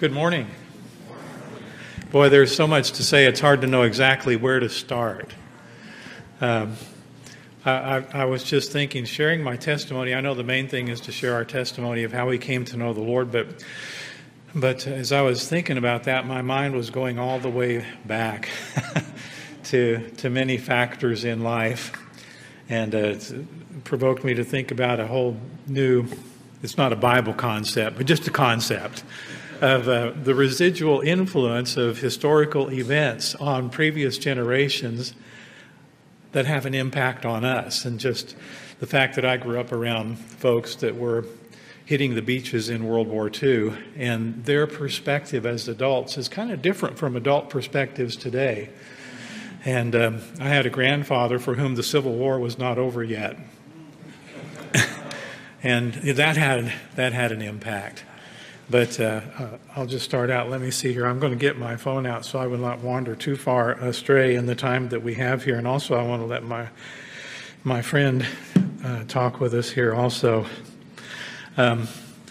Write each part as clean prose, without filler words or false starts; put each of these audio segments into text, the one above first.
Good morning. Boy, there's so much to say, it's hard to know exactly where to start. I was just thinking, sharing my testimony, I know the main thing is to share our testimony of how we came to know the Lord, but as I was thinking about that, my mind was going all the way back to many factors in life, and it provoked me to think about a whole new, it's not a Bible concept, but just a concept of the residual influence of historical events on previous generations that have an impact on us. And just the fact that I grew up around folks that were hitting the beaches in World War II, and their perspective as adults is kind of different from adult perspectives today. And I had a grandfather for whom the Civil War was not over yet. And that had an impact. But I'll just start out. Let me see here. I'm going to get my phone out so I will not wander too far astray in the time that we have here. And also I want to let my friend talk with us here also. I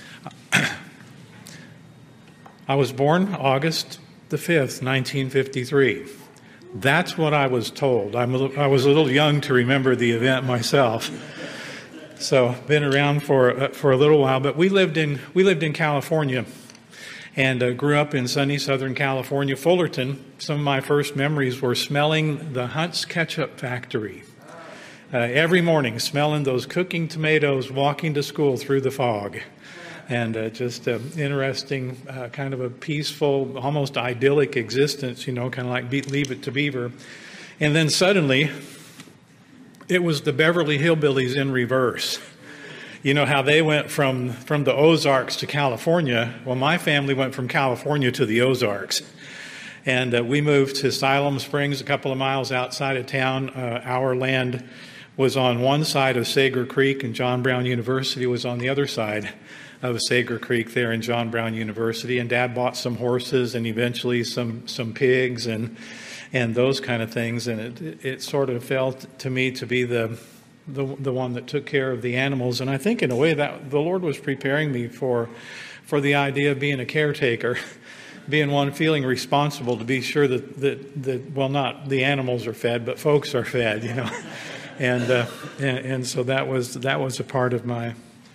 was born August the 5th, 1953. That's what I was told. I was a little young to remember the event myself. So been around for a little while, but we lived in California, and grew up in sunny Southern California, Fullerton. Some of my first memories were smelling the Hunt's Ketchup Factory every morning, smelling those cooking tomatoes, walking to school through the fog, and just interesting, kind of a peaceful, almost idyllic existence. You know, kind of like Leave It to Beaver, and then suddenly, it was the Beverly Hillbillies in reverse. You know how they went from the Ozarks to California? Well, my family went from California to the Ozarks. And we moved to Siloam Springs, a couple of miles outside of town. Our land was on one side of Sager Creek, and John Brown University was on the other side of Sager Creek there in John Brown University. And Dad bought some horses and eventually some pigs and those kind of things, and it sort of felt to me to be the one that took care of the animals. And I think in a way that the Lord was preparing me for the idea of being a caretaker, being one feeling responsible to be sure that well, not the animals are fed, but folks are fed, you know. And so that was a part of my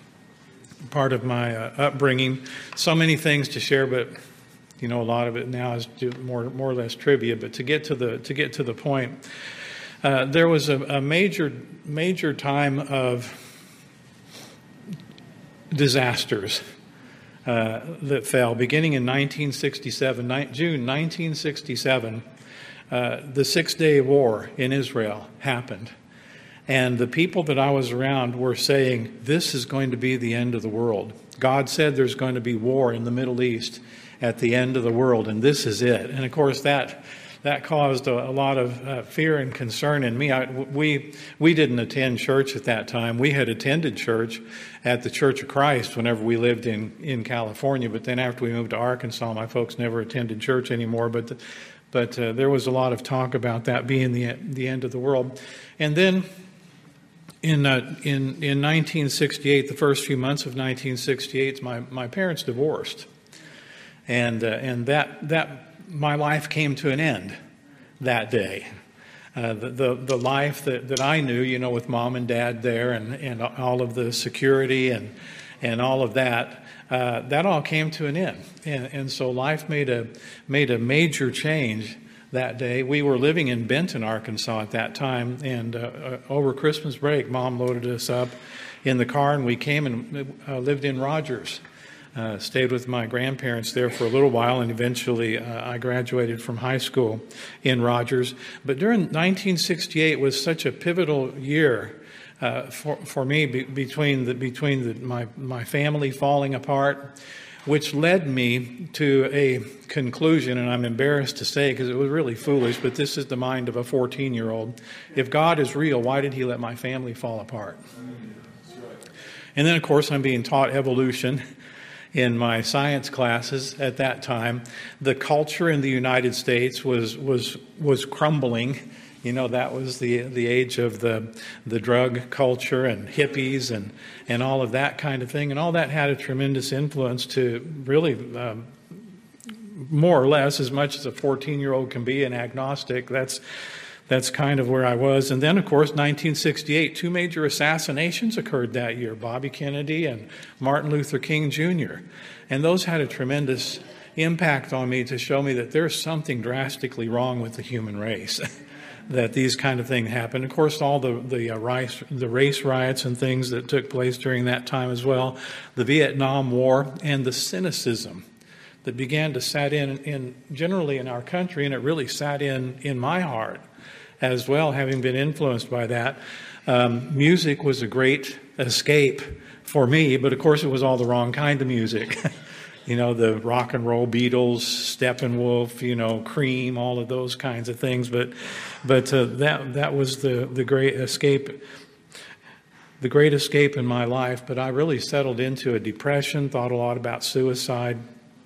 upbringing. So many things to share, but you know, a lot of it now is more or less trivia. But to get to the point, there was a major time of disasters that fell, beginning in 1967, June 1967. The Six-Day War in Israel happened, and the people that I was around were saying, "This is going to be the end of the world." God said there's going to be war in the Middle East at the end of the world, and this is it. And of course, that caused a lot of fear and concern in me. We didn't attend church at that time. We had attended church at the Church of Christ whenever we lived in California, but then after we moved to Arkansas, my folks never attended church anymore. But there was a lot of talk about that being the end of the world. And then in 1968, the first few months of 1968, my parents divorced. And that my life came to an end that day. The life that I knew, you know, with mom and dad there, and all of the security and all of that, that all came to an end. And so life made a major change that day. We were living in Benton, Arkansas at that time, and over Christmas break, Mom loaded us up in the car, and we came and lived in Rogers. Stayed with my grandparents there for a little while, and eventually I graduated from high school in Rogers. But during 1968 was such a pivotal year for me between my family falling apart, which led me to a conclusion, and I'm embarrassed to say because it was really foolish, but this is the mind of a 14-year-old. If God is real, why did He let my family fall apart? And then, of course, I'm being taught evolution in my science classes at that time. The culture in the United States was crumbling. You know, that was the age of the drug culture and hippies and all of that kind of thing. And all that had a tremendous influence to really more or less as much as a 14-year-old can be, an agnostic. That's kind of where I was. And then, of course, 1968, 2 major assassinations occurred that year, Bobby Kennedy and Martin Luther King Jr. And those had a tremendous impact on me to show me that there's something drastically wrong with the human race, that these kind of things happen. Of course, all the race riots and things that took place during that time as well, the Vietnam War, and the cynicism that began to set in generally in our country, and it really sat in my heart as well, having been influenced by that. Music was a great escape for me, but of course it was all the wrong kind of music. You know, the rock and roll Beatles, Steppenwolf, you know, Cream, all of those kinds of things. But that was the great escape. The great escape in my life. But I really settled into a depression, thought a lot about suicide,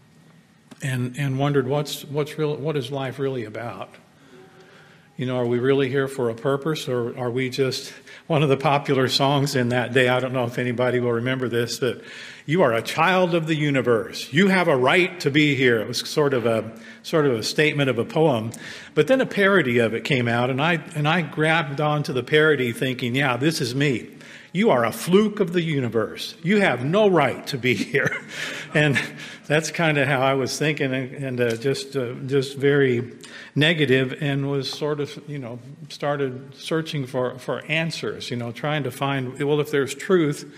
and wondered what is life really about? You know, are we really here for a purpose, or are we just one of the popular songs in that day? I don't know if anybody will remember this, but you are a child of the universe. You have a right to be here. It was sort of a statement of a poem, but then a parody of it came out, and I grabbed onto the parody, thinking, yeah, this is me. You are a fluke of the universe. You have no right to be here. And that's kind of how I was thinking, and just very negative, and was sort of, you know, started searching for answers, you know, trying to find, well, if there's truth,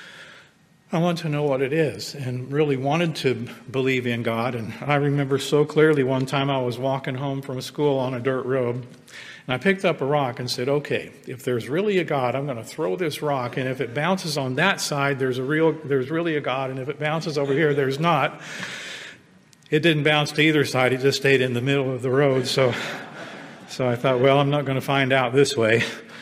I want to know what it is, and really wanted to believe in God. And I remember so clearly one time I was walking home from school on a dirt road, and I picked up a rock and said, okay, if there's really a God, I'm going to throw this rock, and if it bounces on that side, there's really a God, and if it bounces over here, there's not. It didn't bounce to either side, it just stayed in the middle of the road, so I thought, well, I'm not going to find out this way.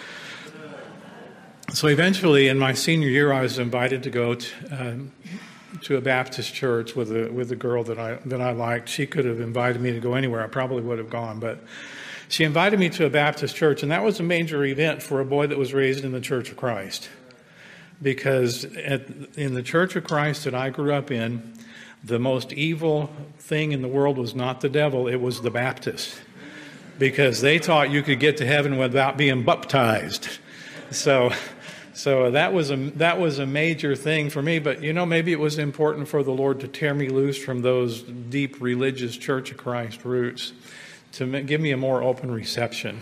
So eventually, in my senior year, I was invited to go to a Baptist church with a girl that I liked. She could have invited me to go anywhere. I probably would have gone, but she invited me to a Baptist church, and that was a major event for a boy that was raised in the Church of Christ. Because in the Church of Christ that I grew up in, the most evil thing in the world was not the devil, it was the Baptist. Because they taught you could get to heaven without being baptized. So that was a major thing for me. But, you know, maybe it was important for the Lord to tear me loose from those deep religious Church of Christ roots, to give me a more open reception.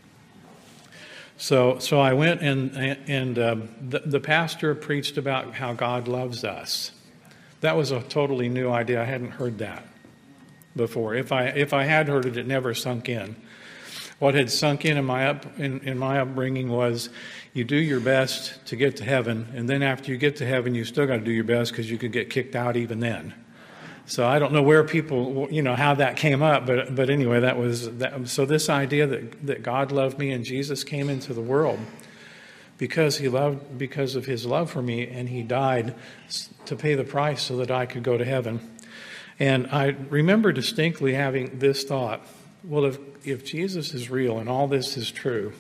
So I went, and the pastor preached about how God loves us. That was a totally new idea. I hadn't heard that before. If I had heard it, it never sunk in. What had sunk in my upbringing was, you do your best to get to heaven, and then after you get to heaven, you still got to do your best because you could get kicked out even then. So I don't know where people, you know, how that came up, but anyway, that was that. So this idea that God loved me and Jesus came into the world because of his love for me, and he died to pay the price so that I could go to heaven. And I remember distinctly having this thought, well, if Jesus is real and all this is true,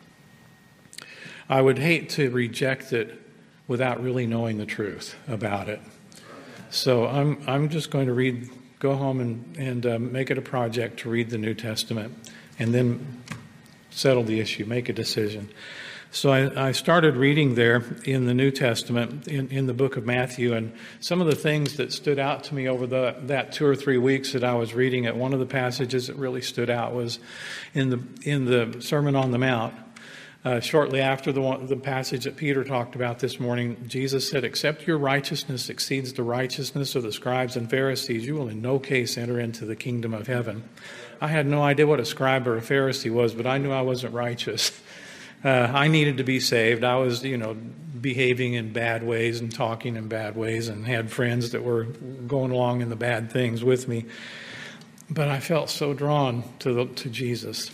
I would hate to reject it without really knowing the truth about it. So I'm just going to go home and make it a project to read the New Testament and then settle the issue, make a decision. So I started reading there in the New Testament, in the book of Matthew, and some of the things that stood out to me over that 2 or 3 weeks that I was reading it. One of the passages that really stood out was in the Sermon on the Mount. Shortly after the passage that Peter talked about this morning, Jesus said, "Except your righteousness exceeds the righteousness of the scribes and Pharisees, you will in no case enter into the kingdom of heaven." I had no idea what a scribe or a Pharisee was, but I knew I wasn't righteous. I needed to be saved. I was, behaving in bad ways and talking in bad ways, and had friends that were going along in the bad things with me. But I felt so drawn to Jesus.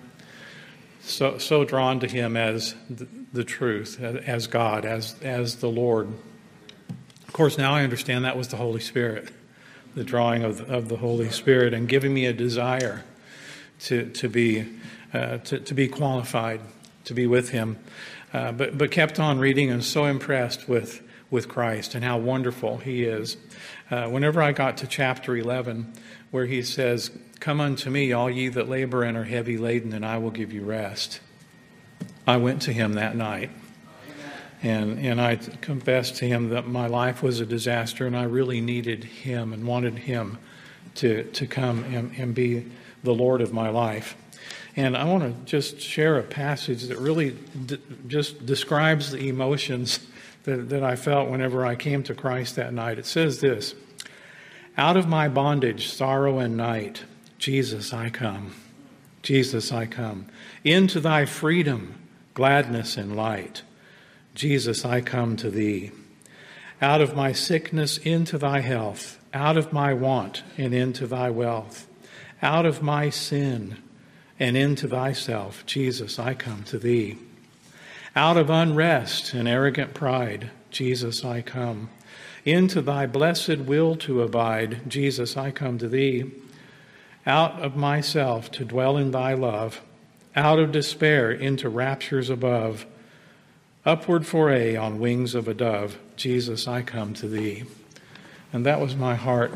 So drawn to him as the truth, as God, as the Lord. Of course, now I understand that was the Holy Spirit, the drawing of the Holy Spirit, and giving me a desire to be qualified to be with him. But kept on reading, and so impressed with with Christ and how wonderful he is. Whenever I got to chapter 11, where he says, "Come unto me, all ye that labor and are heavy laden, and I will give you rest," I went to him that night. And I confessed to him that my life was a disaster and I really needed him and wanted him to come and be the Lord of my life. And I want to just share a passage that really just describes the emotions that I felt whenever I came to Christ that night. It says this: "Out of my bondage, sorrow and night, Jesus, I come. Jesus, I come. Into thy freedom, gladness and light. Jesus, I come to thee. Out of my sickness into thy health, out of my want and into thy wealth, out of my sin and into thyself, Jesus, I come to thee. Out of unrest and arrogant pride, Jesus, I come. Into thy blessed will to abide, Jesus, I come to thee. Out of myself to dwell in thy love, out of despair into raptures above, upward foray on wings of a dove, Jesus, I come to thee." And that was my heart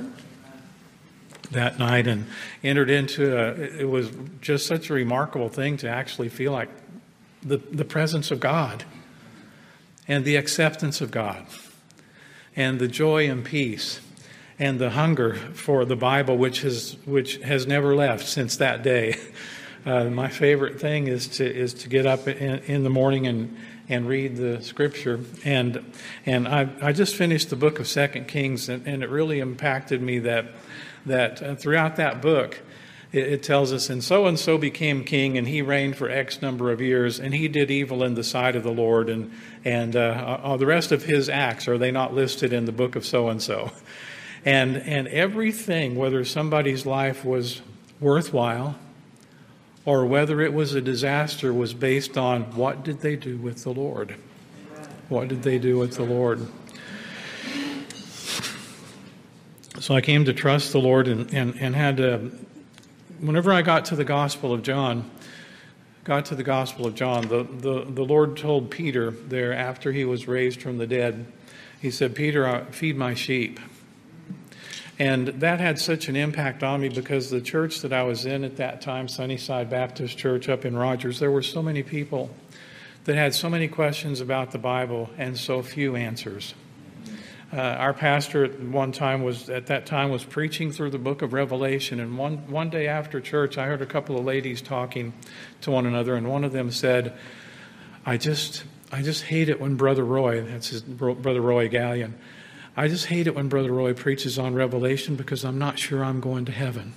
that night, and entered into it was just such a remarkable thing to actually feel like the presence of God and the acceptance of God and the joy and peace and the hunger for the Bible, which has never left since that day. My favorite thing is to get up in the morning and read the scripture. And I just finished the book of 2 Kings, and it really impacted me that throughout that book, it tells us, "And so became king, and he reigned for X number of years, and he did evil in the sight of the Lord." And the rest of his acts, are they not listed in the book of so-and-so? And everything, whether somebody's life was worthwhile or whether it was a disaster, was based on what did they do with the Lord? What did they do with the Lord? So I came to trust the Lord and had whenever I got to the Gospel of John, the Lord told Peter there after he was raised from the dead, he said, "Peter, feed my sheep." And that had such an impact on me because the church that I was in at that time, Sunnyside Baptist Church up in Rogers, there were so many people that had so many questions about the Bible and so few answers. Our pastor at that time was preaching through the book of Revelation, and one day after church, I heard a couple of ladies talking to one another, and one of them said, I just hate it when Brother Roy," that's his Brother Roy Gallion, "I just hate it when Brother Roy preaches on Revelation because I'm not sure I'm going to heaven."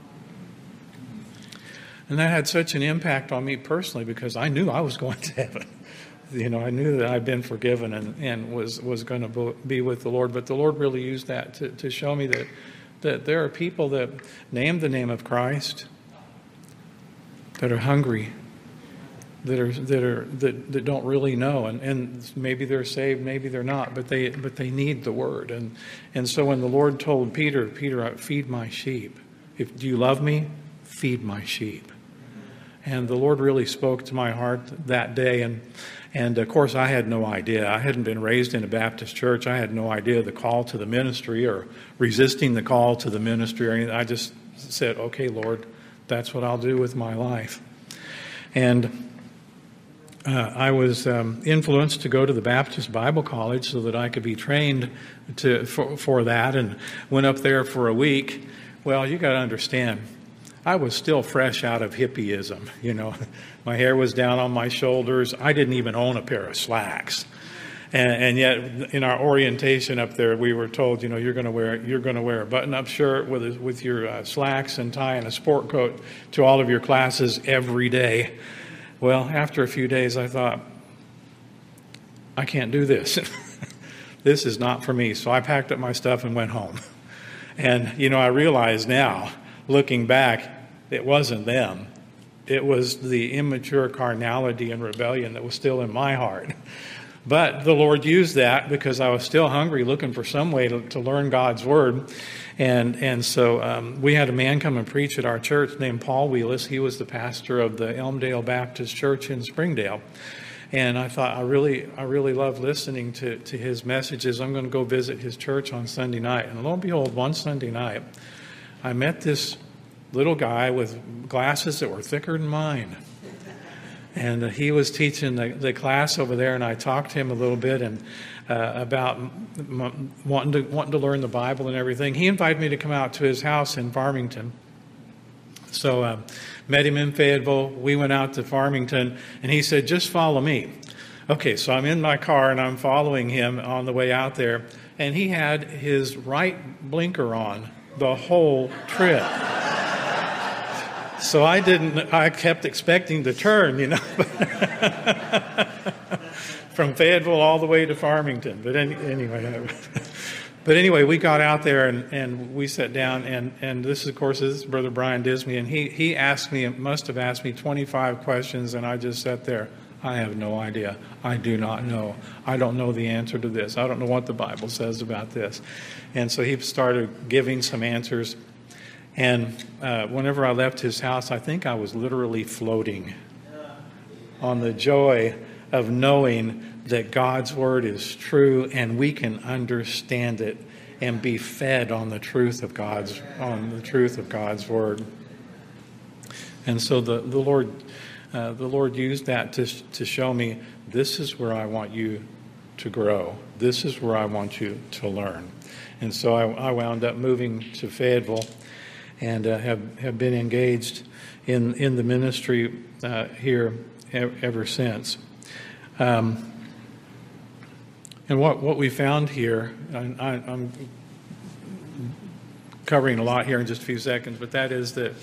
And that had such an impact on me personally because I knew I was going to heaven. I knew that I'd been forgiven and was going to be with the Lord. But the Lord really used that to show me that there are people that name the name of Christ, that are hungry, that don't really know, and maybe they're saved, maybe they're not, but they need the Word. And so when the Lord told Peter, "Feed my sheep. Do you love me? Feed my sheep." And the Lord really spoke to my heart that day, and of course I had no idea. I hadn't been raised in a Baptist church. I had no idea the call to the ministry or resisting the call to the ministry or anything. I just said, "Okay, Lord, that's what I'll do with my life." And I was influenced to go to the Baptist Bible College so that I could be trained for that, and went up there for a week. Well, you got to understand, I was still fresh out of hippieism. My hair was down on my shoulders. I didn't even own a pair of slacks, and yet in our orientation up there, we were told, you're going to wear a button-up shirt with your slacks and tie and a sport coat to all of your classes every day. Well, after a few days, I thought, I can't do this. This is not for me. So I packed up my stuff and went home. And, I realize now, looking back, it wasn't them. It was the immature carnality and rebellion that was still in my heart. But the Lord used that because I was still hungry, looking for some way to learn God's Word. And so we had a man come and preach at our church named Paul Wheelis. He was the pastor of the Elmdale Baptist Church in Springdale. And I thought, I really love listening to his messages. I'm going to go visit his church on Sunday night. And lo and behold, one Sunday night, I met this little guy with glasses that were thicker than mine. And he was teaching the class over there, and I talked to him a little bit and about wanting to learn the Bible and everything. He invited me to come out to his house in Farmington. So met him in Fayetteville. We went out to Farmington, and he said, just follow me. Okay, so I'm in my car, and I'm following him on the way out there, and he had his right blinker on the whole trip. So I kept expecting to turn, from Fayetteville all the way to Farmington. But anyway, we got out there and we sat down, and this, of course, is Brother Brian Disney, and he must have asked me 25 questions, and I just sat there. I have no idea. I do not know. I don't know the answer to this. I don't know what the Bible says about this. And so he started giving some answers. And whenever I left his house, I think I was literally floating on the joy of knowing that God's Word is true and we can understand it and be fed on the truth of God's Word. And so the Lord used that to show me, this is where I want you to grow. This is where I want you to learn. And so I wound up moving to Fayetteville and have been engaged in the ministry here ever since. And what we found here, I'm covering a lot here in just a few seconds, but that is that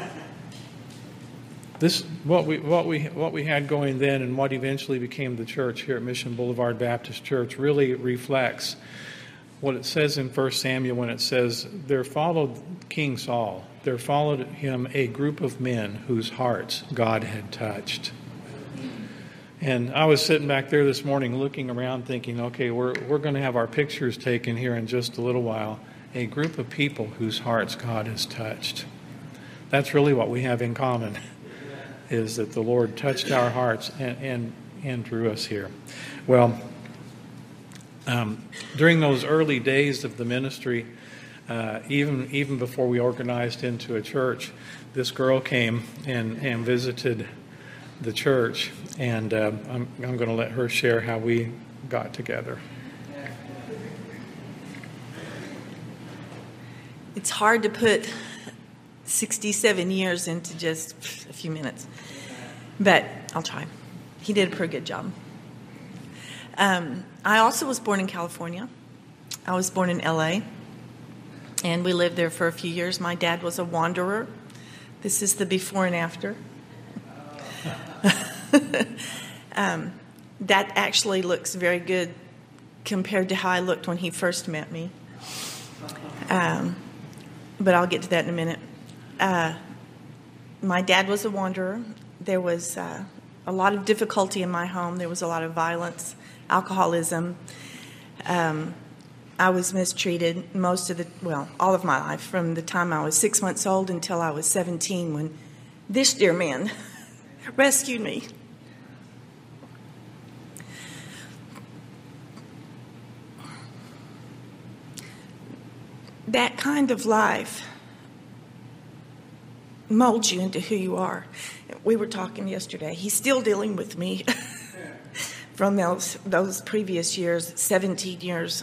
what we had going then and what eventually became the church here at Mission Boulevard Baptist Church really reflects what it says in 1 Samuel when it says, there followed King Saul, there followed him a group of men whose hearts God had touched. And I was sitting back there this morning looking around thinking, okay, we're going to have our pictures taken here in just a little while. A group of people whose hearts God has touched. That's really what we have in common, is that the Lord touched our hearts and drew us here. Well, during those early days of the ministry, even before we organized into a church, this girl came and visited the church, and I'm going to let her share how we got together. It's hard to put 67 years into just a few minutes, but I'll try. He did a pretty good job. I also was born in California. I was born in L.A., and we lived there for a few years. My dad was a wanderer. This is the before and after. That actually looks very good compared to how I looked when he first met me. But I'll get to that in a minute. My dad was a wanderer. There was a lot of difficulty in my home. There was a lot of violence, alcoholism. I was mistreated all of my life, from the time I was 6 months old until I was 17, when this dear man rescued me. That kind of life molds you into who you are. We were talking yesterday. He's still dealing with me from those previous years. 17 years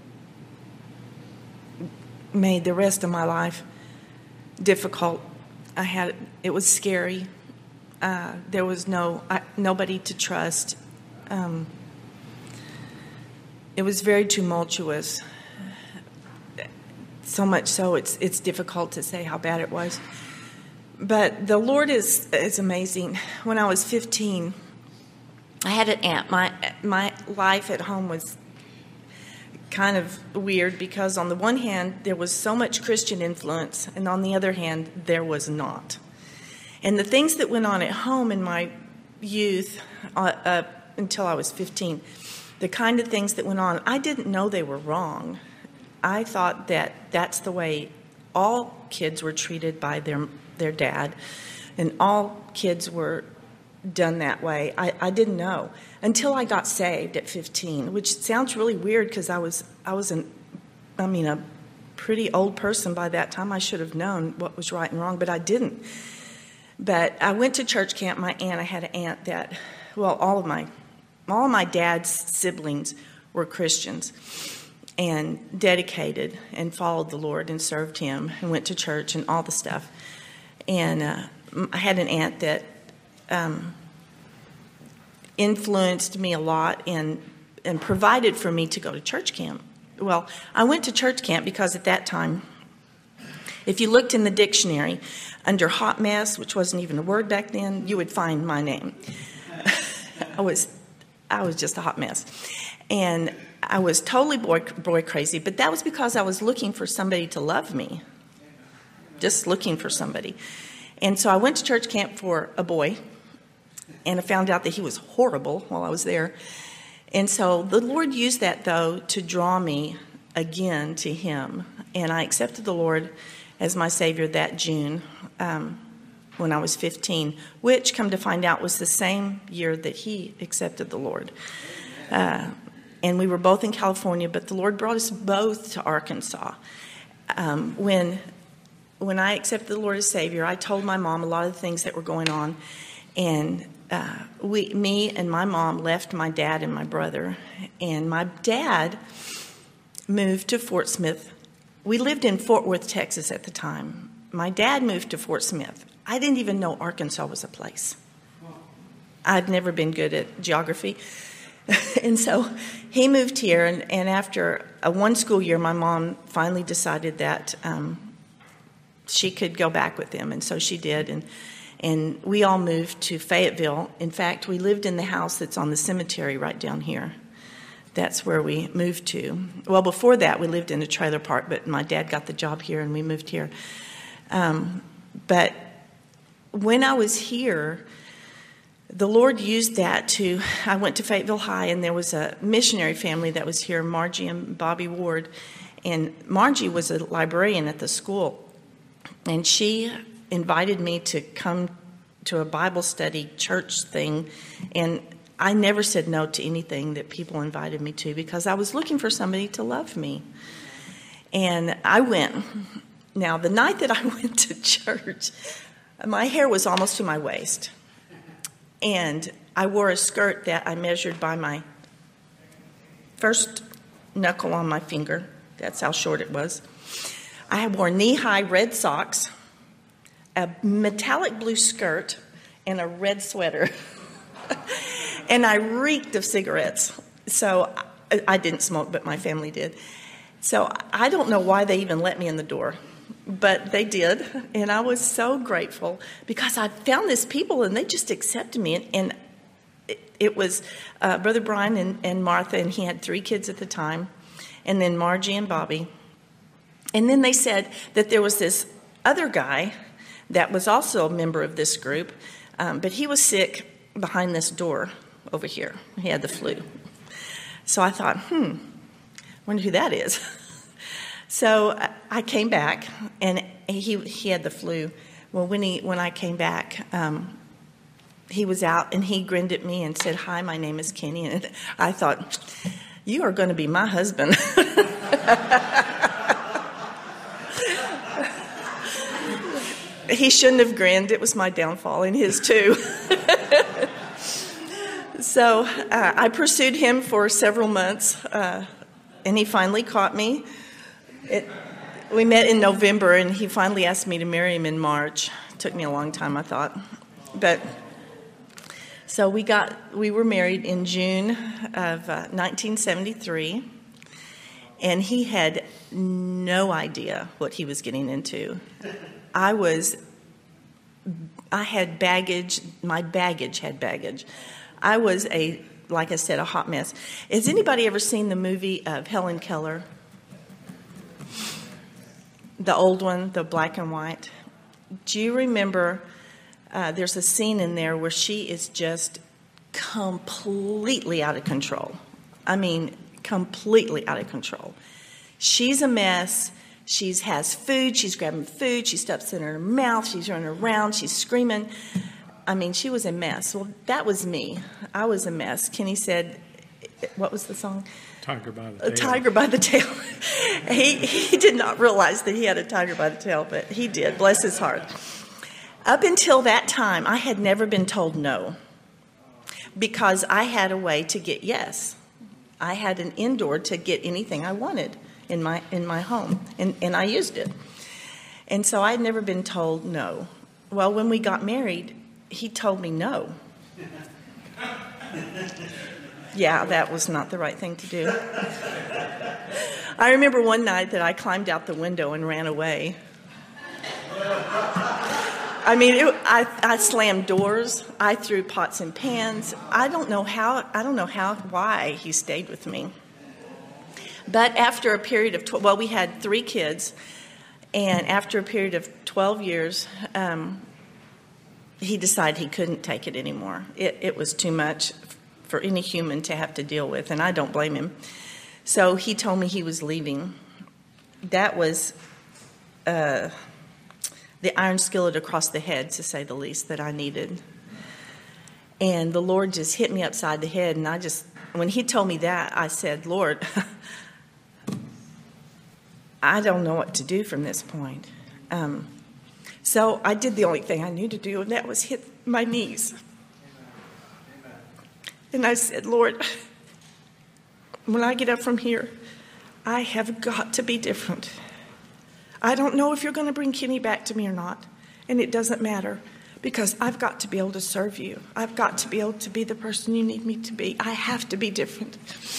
made the rest of my life difficult. It was scary. There was nobody to trust. It was very tumultuous. So much so, it's difficult to say how bad it was. But the Lord is amazing. When I was 15, I had an aunt. My life at home was kind of weird because on the one hand, there was so much Christian influence, and on the other hand, there was not. And the things that went on at home in my youth, until I was 15, the kind of things that went on, I didn't know they were wrong. I thought that that's the way all kids were treated by their dad, and all kids were done that way. I didn't know until I got saved at 15, which sounds really weird because I was a pretty old person by that time. I should have known what was right and wrong, but I didn't. But I went to church camp. I had an aunt that, all of my dad's siblings were Christians and dedicated and followed the Lord and served Him and went to church and all the stuff. And I had an aunt that influenced me a lot and provided for me to go to church camp. Well, I went to church camp because at that time, if you looked in the dictionary under hot mess, which wasn't even a word back then, you would find my name. I was just a hot mess. And I was totally boy crazy, but that was because I was looking for somebody to love me. Just looking for somebody. And so I went to church camp for a boy, and I found out that he was horrible while I was there. And so the Lord used that, though, to draw me again to Him. And I accepted the Lord as my Savior that June when I was 15, which, come to find out, was the same year that he accepted the Lord. And we were both in California, but the Lord brought us both to Arkansas. When I accepted the Lord as Savior, I told my mom a lot of the things that were going on. And me and my mom left my dad and my brother. And my dad moved to Fort Smith. We lived in Fort Worth, Texas at the time. My dad moved to Fort Smith. I didn't even know Arkansas was a place. I'd never been good at geography. And so he moved here, and after one school year, my mom finally decided that she could go back with him, and so she did, and we all moved to Fayetteville. In fact, we lived in the house that's on the cemetery right down here. That's where we moved to. Well, before that, we lived in a trailer park, but my dad got the job here, and we moved here. But when I was here, the Lord used that I went to Fayetteville High, and there was a missionary family that was here, Margie and Bobby Ward. And Margie was a librarian at the school, and she invited me to come to a Bible study church thing. And I never said no to anything that people invited me to because I was looking for somebody to love me. And I went. Now, the night that I went to church, my hair was almost to my waist. And I wore a skirt that I measured by my first knuckle on my finger. That's how short it was. I wore knee-high red socks, a metallic blue skirt, and a red sweater. And I reeked of cigarettes. So I didn't smoke, but my family did. So I don't know why they even let me in the door. But they did, and I was so grateful because I found these people, and they just accepted me. And it was Brother Brian and Martha, and he had 3 kids at the time, and then Margie and Bobby. And then they said that there was this other guy that was also a member of this group, but he was sick behind this door over here. He had the flu. So I thought, wonder who that is. So I came back, and he had the flu. Well, when I came back, he was out, and he grinned at me and said, "Hi, my name is Kenny." And I thought, you are going to be my husband. He shouldn't have grinned. It was my downfall, and his too. So I pursued him for several months, and he finally caught me. We met in November, and he finally asked me to marry him in March. It took me a long time, I thought. But so we were married in June of 1973, and he had no idea what he was getting into. I had baggage. My baggage had baggage. I was like I said, a hot mess. Has anybody ever seen the movie of Helen Keller? The old one, the black and white. Do you remember there's a scene in there where she is just completely out of control. I mean, completely out of control. She's a mess. She has food. She's grabbing food. She stuffs it in her mouth. She's running around. She's screaming. I mean, she was a mess. Well, that was me. I was a mess. Kenny said, what was the song? Tiger by the A tail. tiger by the tail. He did not realize that he had a tiger by the tail, but he did. Bless his heart. Up until that time, I had never been told no, because I had a way to get yes. I had an indoor to get anything I wanted in my home, and I used it. And so I had never been told no. Well, when we got married, he told me no. Yeah, that was not the right thing to do. I remember one night that I climbed out the window and ran away. I mean, I slammed doors. I threw pots and pans. I don't know why he stayed with me. But after a period of, we had 3 kids, and after a period of 12 years, he decided he couldn't take it anymore. It was too much for any human to have to deal with, and I don't blame him. So he told me he was leaving. That was the iron skillet across the head, to say the least, that I needed. And the Lord just hit me upside the head, and when he told me that, I said, Lord, I don't know what to do from this point. So I did the only thing I knew to do, and that was hit my knees. And I said, Lord, when I get up from here, I have got to be different. I don't know if you're going to bring Kenny back to me or not, and it doesn't matter, because I've got to be able to serve you. I've got to be able to be the person you need me to be. I have to be different.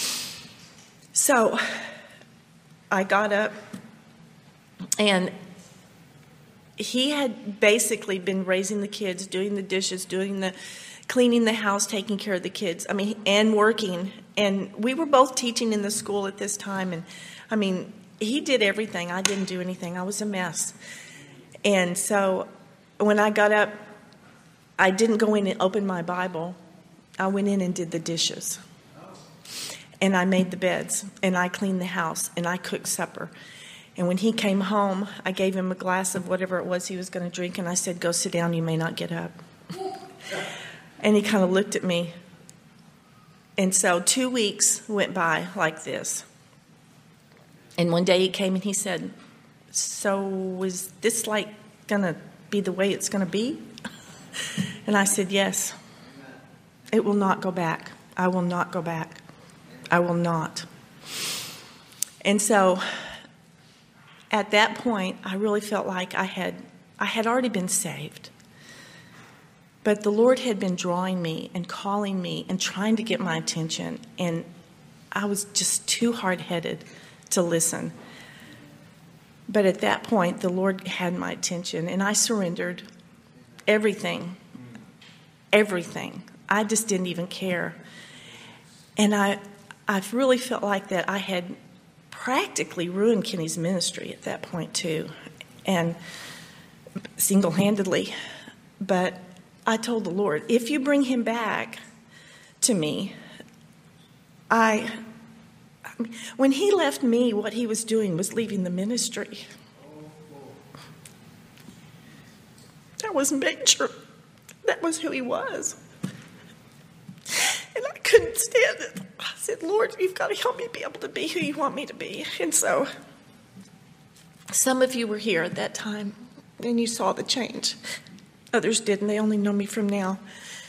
So I got up, and he had basically been raising the kids, doing the dishes, cleaning the house, taking care of the kids, and working. And we were both teaching in the school at this time. And, he did everything. I didn't do anything. I was a mess. And so when I got up, I didn't go in and open my Bible. I went in and did the dishes. And I made the beds. And I cleaned the house. And I cooked supper. And when he came home, I gave him a glass of whatever it was he was going to drink. And I said, go sit down. You may not get up. And he kind of looked at me. And so 2 weeks went by like this. And one day he came and he said, so is this like going to be the way it's going to be? And I said, yes. It will not go back. I will not go back. I will not. And so at that point, I really felt like I had already been saved. But the Lord had been drawing me and calling me and trying to get my attention. And I was just too hard-headed to listen. But at that point, the Lord had my attention, and I surrendered everything. Everything. I just didn't even care. And I really felt like that I had practically ruined Kenny's ministry at that point too, and single-handedly. But I told the Lord, if you bring him back to me, when he left me, what he was doing was leaving the ministry. That was major. That was who he was. And I couldn't stand it. I said, Lord, you've got to help me be able to be who you want me to be. And so some of you were here at that time, and you saw the change. Others didn't. They only know me from now.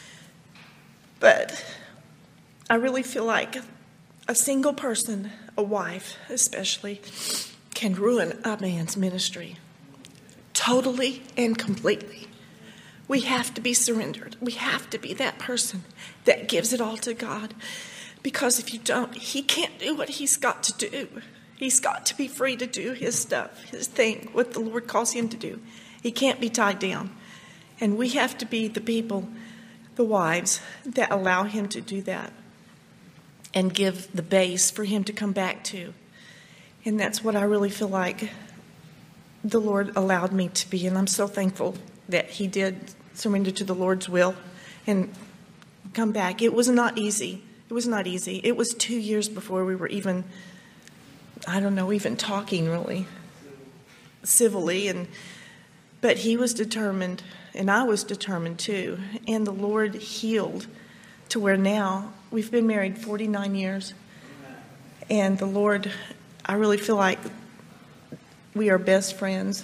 But I really feel like a single person, a wife especially, can ruin a man's ministry totally and completely. We have to be surrendered. We have to be that person that gives it all to God. Because if you don't, he can't do what he's got to do. He's got to be free to do his stuff, his thing, what the Lord calls him to do. He can't be tied down. And we have to be the people, the wives, that allow him to do that and give the base for him to come back to. And that's what I really feel like the Lord allowed me to be. And I'm so thankful that he did surrender to the Lord's will and come back. It was not easy. It was not easy. It was 2 years before we were even talking really civilly. But But he was determined, and I was determined too. And the Lord healed to where now we've been married 49 years. And the Lord, I really feel like we are best friends.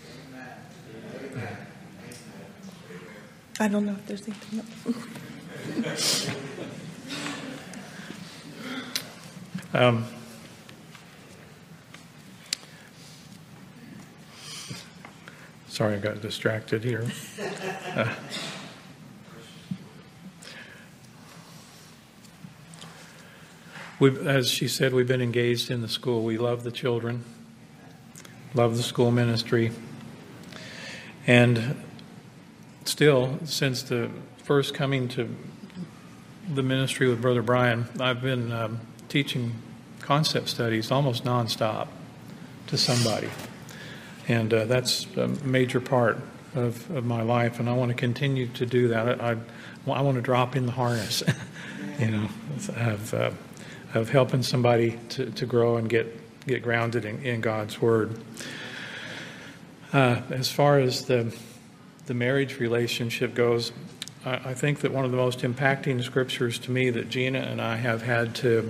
I don't know if there's anything else. Sorry, I got distracted here. As she said, we've been engaged in the school. We love the children, love the school ministry. And still, since the first coming to the ministry with Brother Brian, I've been teaching concept studies almost nonstop to somebody. And that's a major part of my life, and I want to continue to do that. I want to drop in the harness, of helping somebody to grow and get grounded in God's Word. As far as the marriage relationship goes, I think that one of the most impacting scriptures to me that Gina and I have had to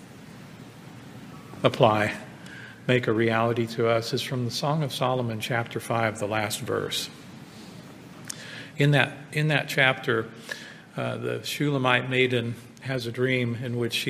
apply, make a reality to us, is from the Song of Solomon, chapter 5, the last verse. In that chapter, the Shulamite maiden has a dream in which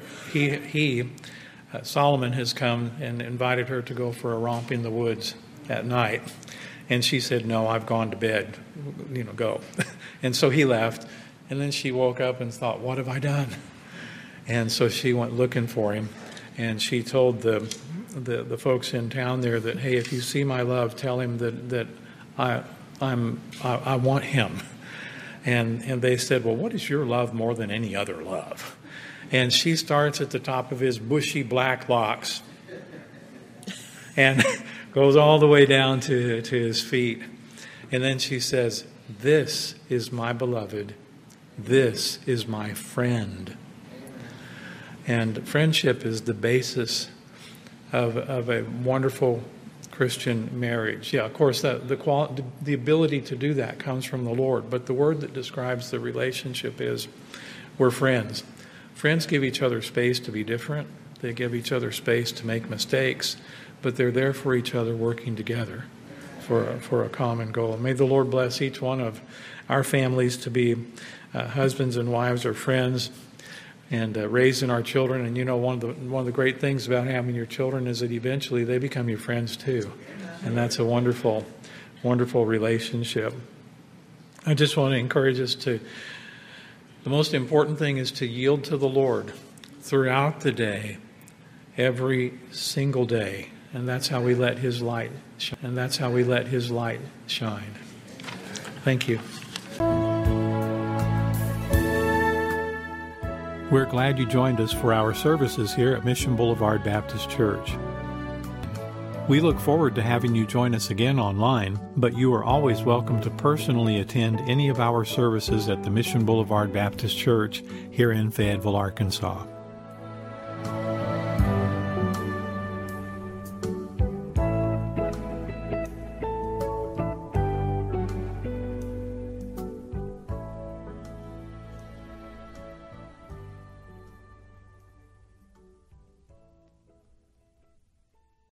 Solomon has come and invited her to go for a romp in the woods at night. And she said, "No, I've gone to bed, go." And so he left. And then she woke up and thought, "What have I done?" And so she went looking for him. And she told the folks in town there that, "Hey, if you see my love, tell him that I want him." And they said, "Well, what is your love more than any other love?" And she starts at the top of his bushy black locks and goes all the way down to his feet. And then she says, "This is my beloved. This is my friend." And friendship is the basis of a wonderful Christian marriage. Yeah, of course, the ability to do that comes from the Lord. But the word that describes the relationship is we're friends. Friends give each other space to be different. They give each other space to make mistakes. But they're there for each other, working together for a common goal. May the Lord bless each one of our families to be husbands and wives or friends, and raising our children. And one of the great things about having your children is that eventually they become your friends too, and that's a wonderful, wonderful relationship. I just want to encourage us the most important thing is to yield to the Lord throughout the day, every single day, and that's how we let His light shine. Thank you. We're glad you joined us for our services here at Mission Boulevard Baptist Church. We look forward to having you join us again online, but you are always welcome to personally attend any of our services at the Mission Boulevard Baptist Church here in Fayetteville, Arkansas.